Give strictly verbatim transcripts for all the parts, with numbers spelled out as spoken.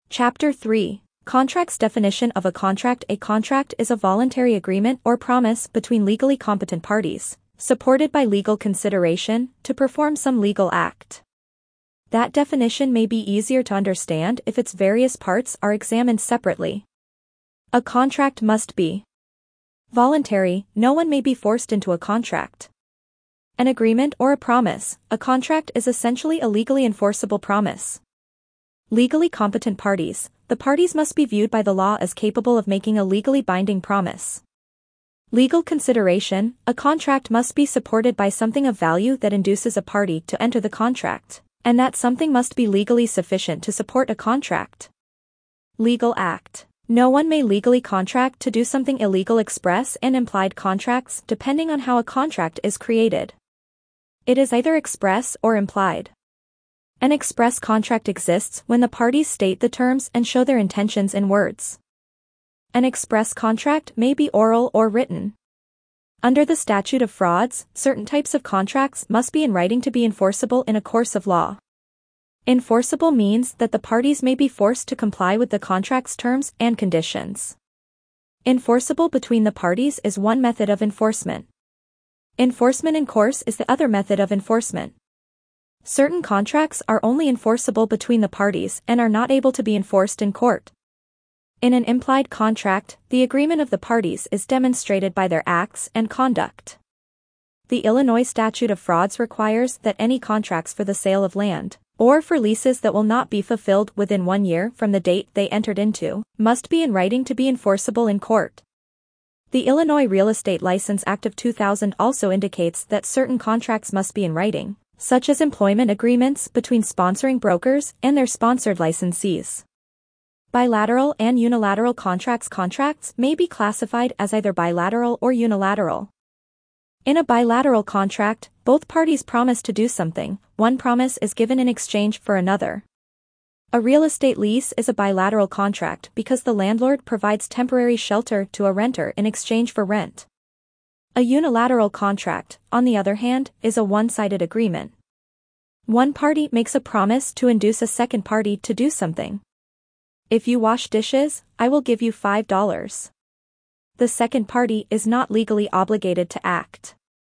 Chapter three. Contracts. Definition of a contract. A contract is a voluntary agreement or promise between legally competent parties, supported by legal consideration, to perform some legal act. That definition may be easier to understand if its various parts are examined separately. A contract must be voluntary. No one may be forced into a contract. An agreement or a promise. A contract is essentially a legally enforceable promise. Legally competent parties. The parties must be viewed by the law as capable of making a legally binding promise. Legal consideration. A contract must be supported by something of value that induces a party to enter the contract, and that something must be legally sufficient to support a contract. Legal act. No one may legally contract to do something illegal. Express and implied contracts. Depending on how a contract is created, it is either express or implied. An express contract exists when the parties state the terms and show their intentions in words. An express contract may be oral or written. Under the statute of frauds, certain types of contracts must be in writing to be enforceable in a course of law. Enforceable means that the parties may be forced to comply with the contract's terms and conditions. Enforceable between the parties is one method of enforcement. Enforcement in course is the other method of enforcement. Certain contracts are only enforceable between the parties and are not able to be enforced in court. In an implied contract, the agreement of the parties is demonstrated by their acts and conduct. The Illinois Statute of Frauds requires that any contracts for the sale of land, or for leases that will not be fulfilled within one year from the date they entered into, must be in writing to be enforceable in court. The Illinois Real Estate License Act of two thousand also indicates that certain contracts must be in writing, such as employment agreements between sponsoring brokers and their sponsored licensees. Bilateral and unilateral contracts. Contracts may be classified as either bilateral or unilateral. In a bilateral contract, both parties promise to do something. One promise is given in exchange for another. A real estate lease is a bilateral contract because the landlord provides temporary shelter to a renter in exchange for rent. A unilateral contract, on the other hand, is a one-sided agreement. One party makes a promise to induce a second party to do something. If you wash dishes, I will give you five dollars. The second party is not legally obligated to act.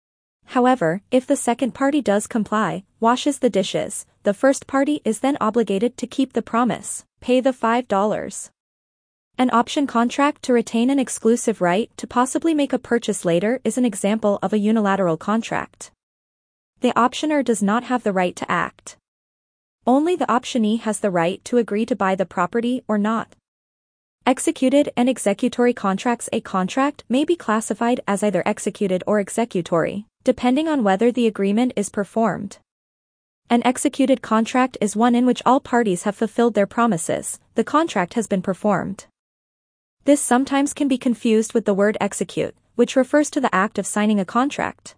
However, if the second party does comply, washes the dishes, the first party is then obligated to keep the promise, pay the five dollars. An option contract to retain an exclusive right to possibly make a purchase later is an example of a unilateral contract. The optioner does not have the right to act. Only the optionee has the right to agree to buy the property or not. Executed and executory contracts. A contract may be classified as either executed or executory, depending on whether the agreement is performed. An executed contract is one in which all parties have fulfilled their promises. The contract has been performed. This sometimes can be confused with the word execute, which refers to the act of signing a contract.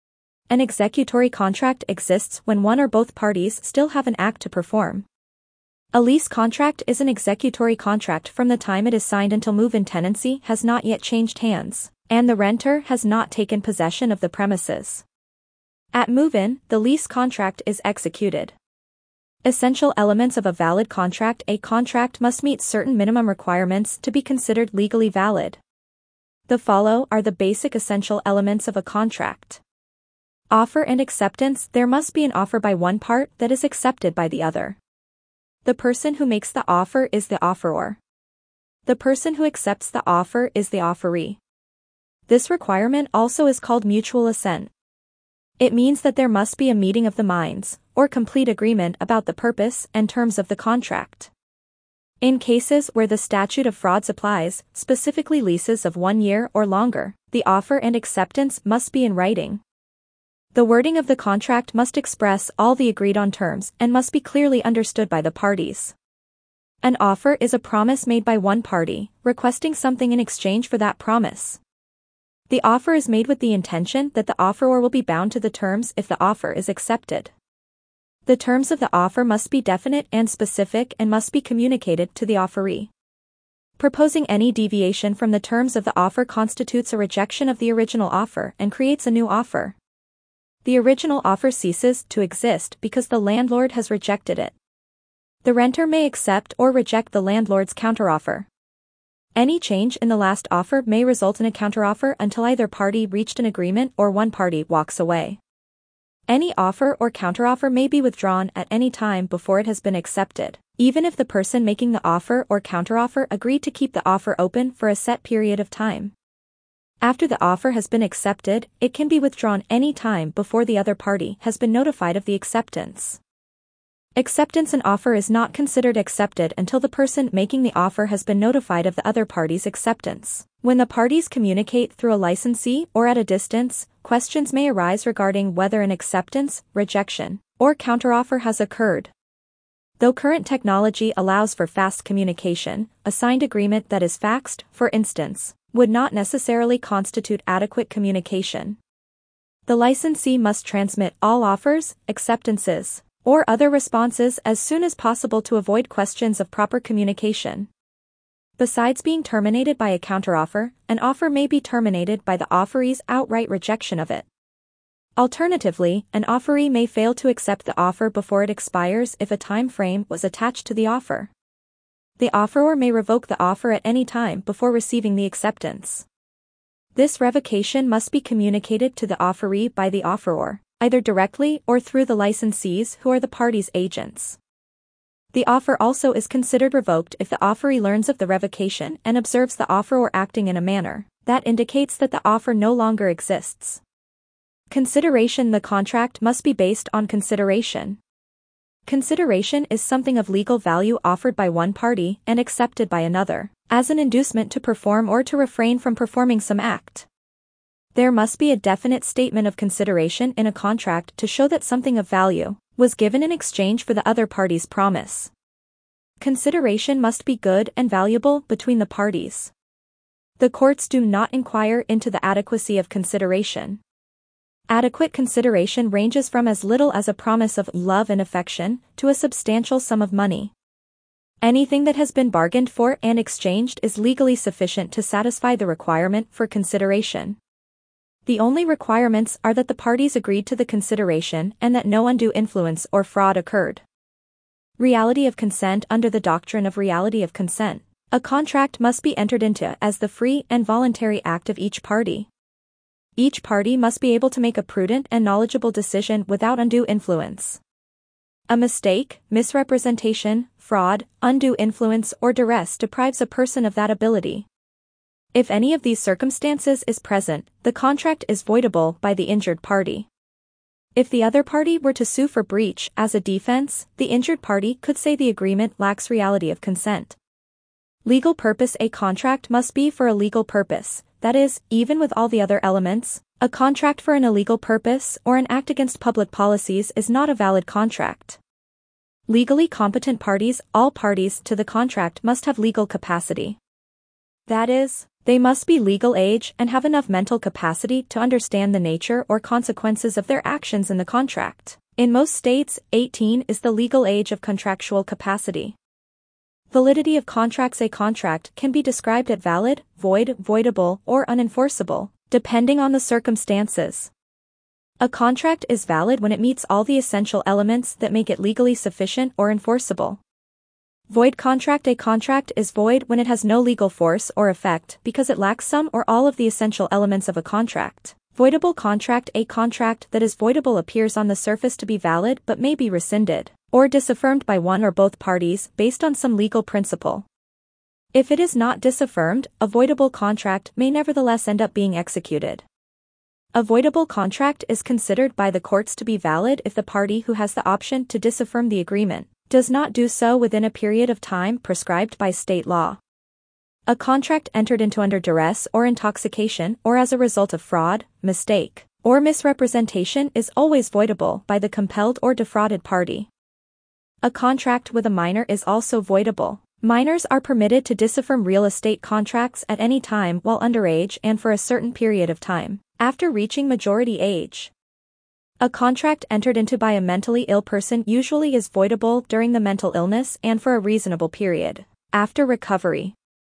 An executory contract exists when one or both parties still have an act to perform. A lease contract is an executory contract from the time it is signed until move-in tenancy has not yet changed hands, and the renter has not taken possession of the premises. At move-in, the lease contract is executed. Essential elements of a valid contract. A contract must meet certain minimum requirements to be considered legally valid. The following are the basic essential elements of a contract. Offer and acceptance. There must be an offer by one part that is accepted by the other. The person who makes the offer is the offeror. The person who accepts the offer is the offeree. This requirement also is called mutual assent. It means that there must be a meeting of the minds, or complete agreement about the purpose and terms of the contract. In cases where the statute of frauds applies, specifically leases of one year or longer, the offer and acceptance must be in writing. The wording of the contract must express all the agreed-on terms and must be clearly understood by the parties. An offer is a promise made by one party, requesting something in exchange for that promise. The offer is made with the intention that the offeror will be bound to the terms if the offer is accepted. The terms of the offer must be definite and specific and must be communicated to the offeree. Proposing any deviation from the terms of the offer constitutes a rejection of the original offer and creates a new offer. The original offer ceases to exist because the landlord has rejected it. The renter may accept or reject the landlord's counteroffer. Any change in the last offer may result in a counteroffer until either party reached an agreement or one party walks away. Any offer or counteroffer may be withdrawn at any time before it has been accepted, even if the person making the offer or counteroffer agreed to keep the offer open for a set period of time. After the offer has been accepted, it can be withdrawn any time before the other party has been notified of the acceptance. Acceptance and offer is not considered accepted until the person making the offer has been notified of the other party's acceptance. When the parties communicate through a licensee or at a distance, questions may arise regarding whether an acceptance, rejection, or counteroffer has occurred. Though current technology allows for fast communication, a signed agreement that is faxed, for instance, would not necessarily constitute adequate communication. The licensee must transmit all offers, acceptances, or other responses as soon as possible to avoid questions of proper communication. Besides being terminated by a counteroffer, an offer may be terminated by the offeree's outright rejection of it. Alternatively, an offeree may fail to accept the offer before it expires if a time frame was attached to the offer. The offeror may revoke the offer at any time before receiving the acceptance. This revocation must be communicated to the offeree by the offeror, either directly or through the licensees who are the party's agents. The offer also is considered revoked if the offeree learns of the revocation and observes the offeror acting in a manner that indicates that the offer no longer exists. Consideration. The contract must be based on consideration. Consideration is something of legal value offered by one party and accepted by another, as an inducement to perform or to refrain from performing some act. There must be a definite statement of consideration in a contract to show that something of value was given in exchange for the other party's promise. Consideration must be good and valuable between the parties. The courts do not inquire into the adequacy of consideration. Adequate consideration ranges from as little as a promise of love and affection to a substantial sum of money. Anything that has been bargained for and exchanged is legally sufficient to satisfy the requirement for consideration. The only requirements are that the parties agreed to the consideration and that no undue influence or fraud occurred. Reality of consent. Under the doctrine of reality of consent, a contract must be entered into as the free and voluntary act of each party. Each party must be able to make a prudent and knowledgeable decision without undue influence. A mistake, misrepresentation, fraud, undue influence or duress deprives a person of that ability. If any of these circumstances is present, the contract is voidable by the injured party. If the other party were to sue for breach as a defense, the injured party could say the agreement lacks reality of consent. Legal purpose. A contract must be for a legal purpose, that is, even with all the other elements. A contract for an illegal purpose or an act against public policies is not a valid contract. Legally competent parties. All parties to the contract must have legal capacity. That is, they must be legal age and have enough mental capacity to understand the nature or consequences of their actions in the contract. In most states, eighteen is the legal age of contractual capacity. Validity of contracts. A contract can be described as valid, void, voidable, or unenforceable, depending on the circumstances. A contract is valid when it meets all the essential elements that make it legally sufficient or enforceable. Void contract. A contract is void when it has no legal force or effect because it lacks some or all of the essential elements of a contract. Voidable contract. A contract that is voidable appears on the surface to be valid but may be rescinded or disaffirmed by one or both parties based on some legal principle. If it is not disaffirmed, a voidable contract may nevertheless end up being executed. A voidable contract is considered by the courts to be valid if the party who has the option to disaffirm the agreement does not do so within a period of time prescribed by state law. A contract entered into under duress or intoxication or as a result of fraud, mistake, or misrepresentation is always voidable by the compelled or defrauded party. A contract with a minor is also voidable. Minors are permitted to disaffirm real estate contracts at any time while underage and for a certain period of time after reaching majority age. A contract entered into by a mentally ill person usually is voidable during the mental illness and for a reasonable period after recovery.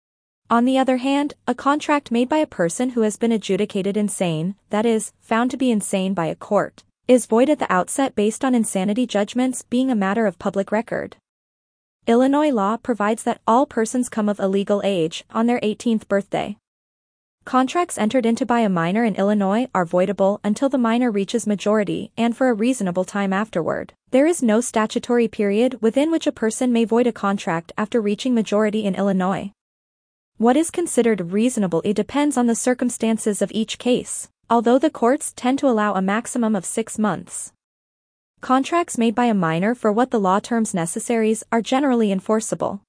On the other hand, a contract made by a person who has been adjudicated insane, that is, found to be insane by a court, is void at the outset based on insanity judgments being a matter of public record. Illinois law provides that all persons come of a legal age on their eighteenth birthday. Contracts entered into by a minor in Illinois are voidable until the minor reaches majority and for a reasonable time afterward. There is no statutory period within which a person may void a contract after reaching majority in Illinois. What is considered reasonable it depends on the circumstances of each case, although the courts tend to allow a maximum of six months. Contracts made by a minor for what the law terms necessaries are generally enforceable.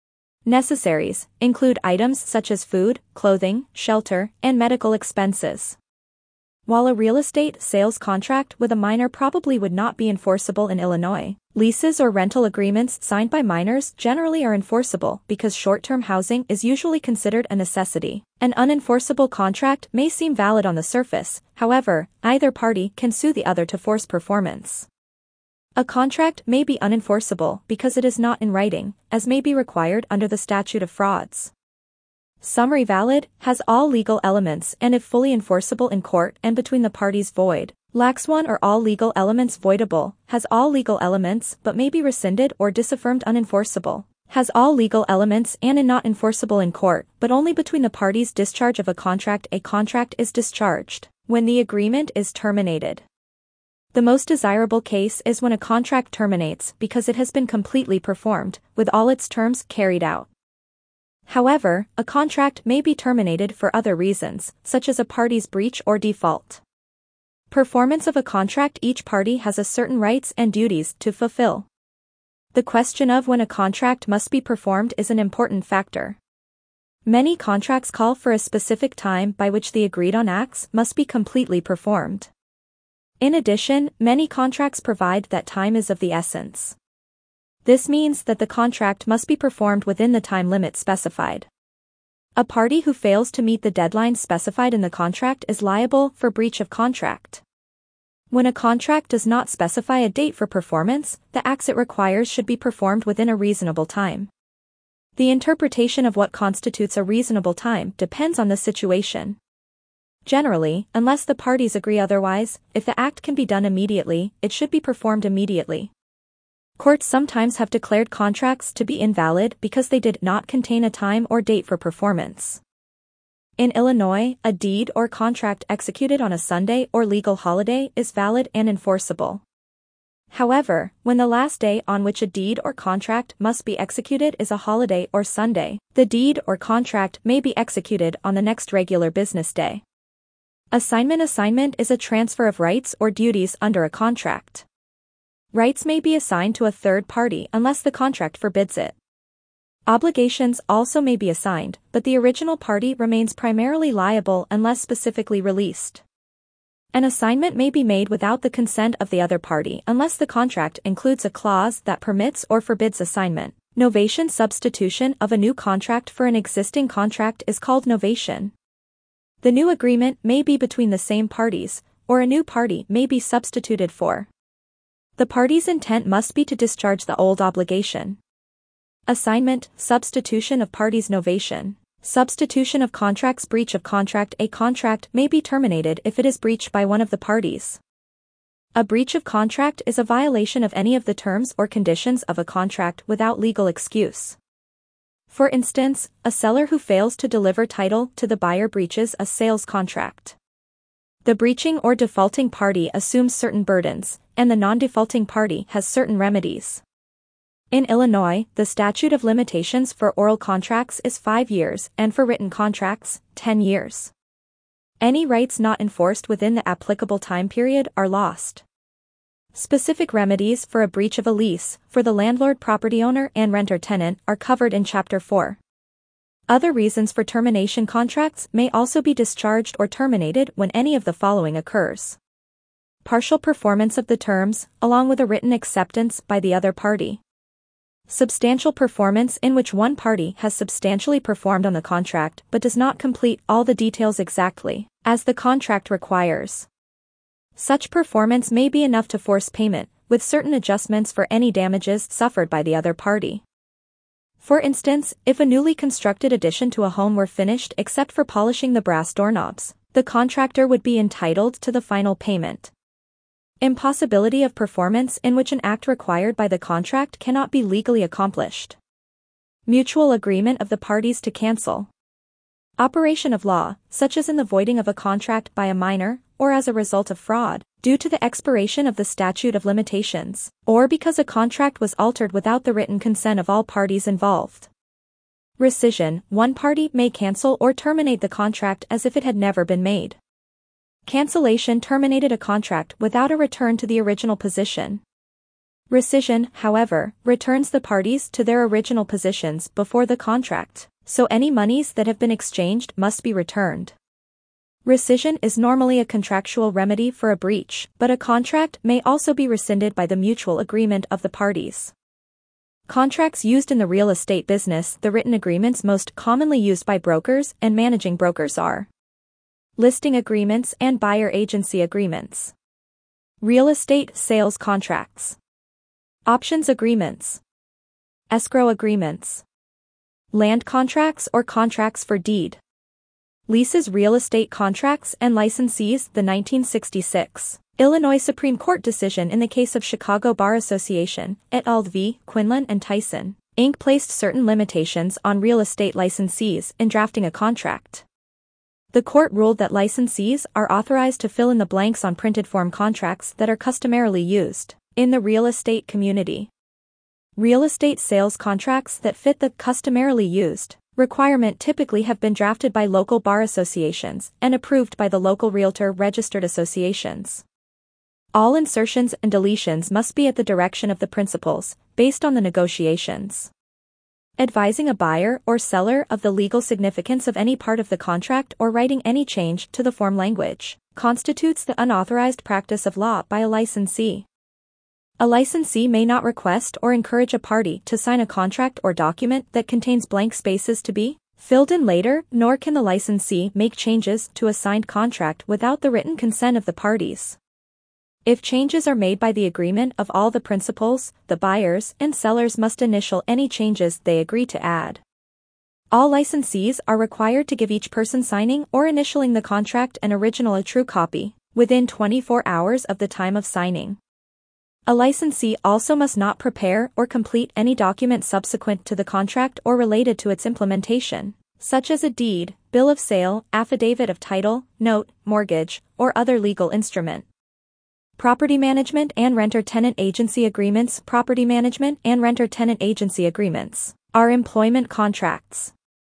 Necessaries include items such as food, clothing, shelter, and medical expenses. While a real estate sales contract with a minor probably would not be enforceable in Illinois, leases or rental agreements signed by minors generally are enforceable because short-term housing is usually considered a necessity. An unenforceable contract may seem valid on the surface, however, either party can sue the other to force performance. A contract may be unenforceable because it is not in writing, as may be required under the statute of frauds. Summary valid, has all legal elements and if fully enforceable in court and between the parties void. Lacks one or all legal elements voidable, has all legal elements but may be rescinded or disaffirmed unenforceable. Has all legal elements and is not enforceable in court, but only between the parties discharge of a contract. A contract is discharged when the agreement is terminated. The most desirable case is when a contract terminates because it has been completely performed, with all its terms carried out. However, a contract may be terminated for other reasons, such as a party's breach or default. Performance of a contract. Each party has a certain rights and duties to fulfill. The question of when a contract must be performed is an important factor. Many contracts call for a specific time by which the agreed-on acts must be completely performed. In addition, many contracts provide that time is of the essence. This means that the contract must be performed within the time limit specified. A party who fails to meet the deadline specified in the contract is liable for breach of contract. When a contract does not specify a date for performance, the acts it requires should be performed within a reasonable time. The interpretation of what constitutes a reasonable time depends on the situation. Generally, unless the parties agree otherwise, if the act can be done immediately, it should be performed immediately. Courts sometimes have declared contracts to be invalid because they did not contain a time or date for performance. In Illinois, a deed or contract executed on a Sunday or legal holiday is valid and enforceable. However, when the last day on which a deed or contract must be executed is a holiday or Sunday, the deed or contract may be executed on the next regular business day. Assignment. Assignment is a transfer of rights or duties under a contract. Rights may be assigned to a third party unless the contract forbids it. Obligations also may be assigned, but the original party remains primarily liable unless specifically released. An assignment may be made without the consent of the other party unless the contract includes a clause that permits or forbids assignment. Novation. Substitution of a new contract for an existing contract is called novation. The new agreement may be between the same parties, or a new party may be substituted for. The party's intent must be to discharge the old obligation. Assignment. Substitution of parties. Novation. Substitution of contracts. Breach of contract. A contract may be terminated if it is breached by one of the parties. A breach of contract is a violation of any of the terms or conditions of a contract without legal excuse. For instance, a seller who fails to deliver title to the buyer breaches a sales contract. The breaching or defaulting party assumes certain burdens, and the non-defaulting party has certain remedies. In Illinois, the statute of limitations for oral contracts is five years and for written contracts, ten years. Any rights not enforced within the applicable time period are lost. Specific remedies for a breach of a lease, for the landlord, property owner, and renter-tenant are covered in Chapter four. Other reasons for termination. Contracts may also be discharged or terminated when any of the following occurs. Partial performance of the terms, along with a written acceptance by the other party. Substantial performance, in which one party has substantially performed on the contract but does not complete all the details exactly, as the contract requires. Such performance may be enough to force payment, with certain adjustments for any damages suffered by the other party. For instance, if a newly constructed addition to a home were finished except for polishing the brass doorknobs, the contractor would be entitled to the final payment. Impossibility of performance in which an act required by the contract cannot be legally accomplished. Mutual agreement of the parties to cancel. Operation of law, such as in the voiding of a contract by a minor, or as a result of fraud, due to the expiration of the statute of limitations, or because a contract was altered without the written consent of all parties involved. Rescission, one party may cancel or terminate the contract as if it had never been made. Cancellation terminated a contract without a return to the original position. Rescission, however, returns the parties to their original positions before the contract, so any monies that have been exchanged must be returned. Rescission is normally a contractual remedy for a breach, but a contract may also be rescinded by the mutual agreement of the parties. Contracts used in the real estate business. The written agreements most commonly used by brokers and managing brokers are listing agreements and buyer agency agreements, real estate sales contracts, options agreements, escrow agreements, land contracts or contracts for deed, leases, real estate contracts and licensees. The nineteen sixty-six Illinois Supreme Court decision in the case of Chicago Bar Association, et al. v. Quinlan and Tyson, Incorporated placed certain limitations on real estate licensees in drafting a contract. The court ruled that licensees are authorized to fill in the blanks on printed form contracts that are customarily used in the real estate community. Real estate sales contracts that fit the customarily used requirement typically have been drafted by local bar associations and approved by the local realtor registered associations. All insertions and deletions must be at the direction of the principals, based on the negotiations. Advising a buyer or seller of the legal significance of any part of the contract or writing any change to the form language constitutes the unauthorized practice of law by a licensee. A licensee may not request or encourage a party to sign a contract or document that contains blank spaces to be filled in later, nor can the licensee make changes to a signed contract without the written consent of the parties. If changes are made by the agreement of all the principals, the buyers and sellers must initial any changes they agree to add. All licensees are required to give each person signing or initialing the contract an original a true copy, within twenty-four hours of the time of signing. A licensee also must not prepare or complete any document subsequent to the contract or related to its implementation, such as a deed, bill of sale, affidavit of title, note, mortgage, or other legal instrument. Property management and renter-tenant agency agreements. Property management and renter-tenant agency agreements are employment contracts.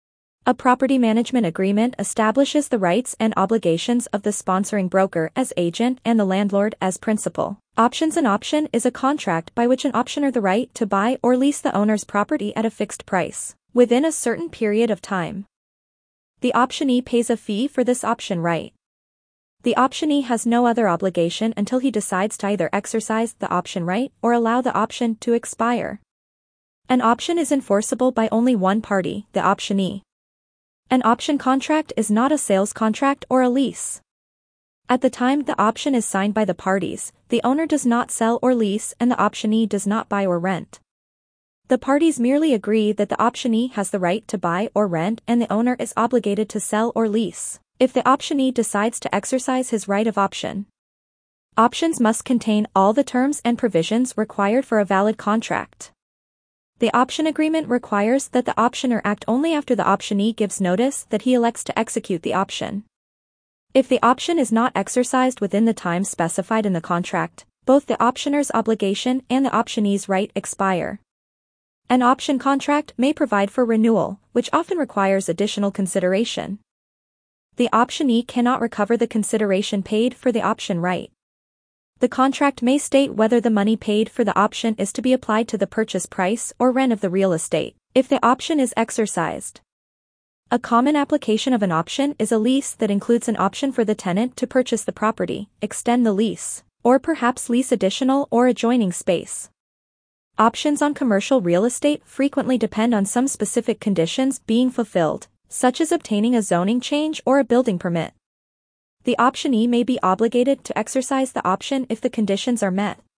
A property management agreement establishes the rights and obligations of the sponsoring broker as agent and the landlord as principal. Options. An option is a contract by which an optioner the right to buy or lease the owner's property at a fixed price, within a certain period of time. The optionee pays a fee for this option right. The optionee has no other obligation until he decides to either exercise the option right or allow the option to expire. An option is enforceable by only one party, the optionee. An option contract is not a sales contract or a lease. At the time the option is signed by the parties, the owner does not sell or lease and the optionee does not buy or rent. The parties merely agree that the optionee has the right to buy or rent and the owner is obligated to sell or lease if the optionee decides to exercise his right of option. Options must contain all the terms and provisions required for a valid contract. The option agreement requires that the optioner act only after the optionee gives notice that he elects to execute the option. If the option is not exercised within the time specified in the contract, both the optioner's obligation and the optionee's right expire. An option contract may provide for renewal, which often requires additional consideration. The optionee cannot recover the consideration paid for the option right. The contract may state whether the money paid for the option is to be applied to the purchase price or rent of the real estate, if the option is exercised. A common application of an option is a lease that includes an option for the tenant to purchase the property, extend the lease, or perhaps lease additional or adjoining space. Options on commercial real estate frequently depend on some specific conditions being fulfilled, such as obtaining a zoning change or a building permit. The optionee may be obligated to exercise the option if the conditions are met.